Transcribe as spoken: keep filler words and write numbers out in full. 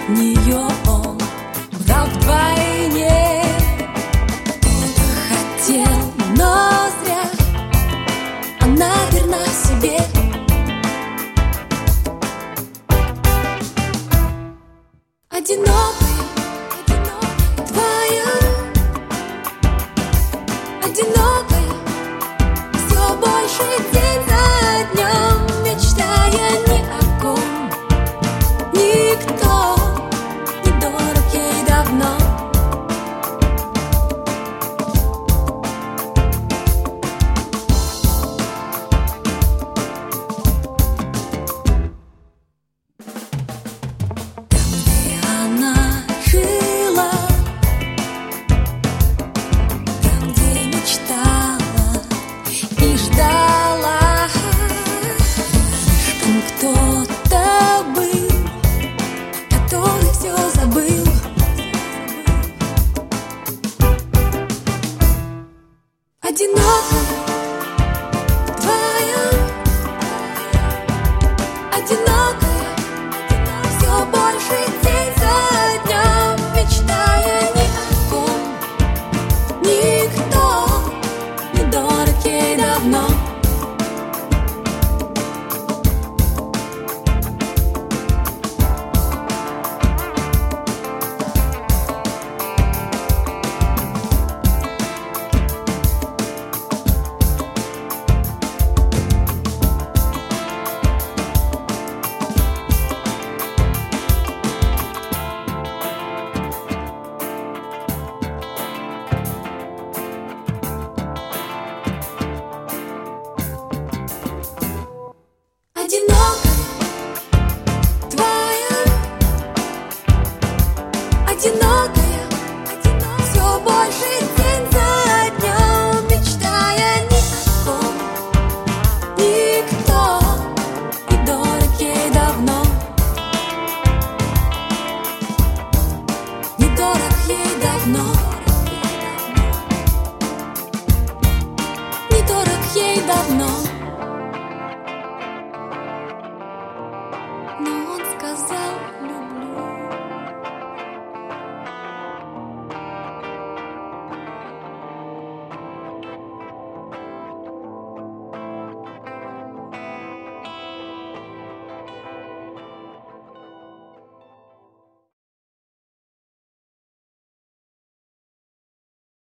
нее он брал вдвойне. Кто-то хотел, но зря, она верна себе. Одинокая, твоя, одинокая, все больше день за днем, мечтая ни о ком. Никто не дорог ей давно. Кто-то был, который все забыл. Одинокая, твоя, одинокая, все больше день за днем, мечтая ни о ком. Никто не дорог ей давно. Одинокая, все больше день за днем, мечтая ни о ком. Никто не дорог ей давно. Не дорог ей давно. Не дорог ей давно.